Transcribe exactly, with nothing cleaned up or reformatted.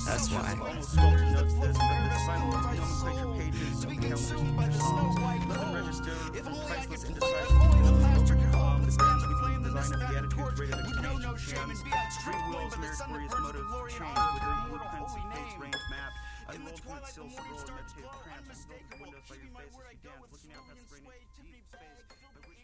That's why. Almost sculpted notes this, that the final nomenclature pages of countless future songs let them register from priceless indecisive um, the grand sweeping design of the attitudes rated exchange hands, free wills, meritorious motives, change within blueprints of fate's range map. Unrolled from its silver roll of meditative trance, and built into windows by your face as you dance, looking out past the rainy deep space by which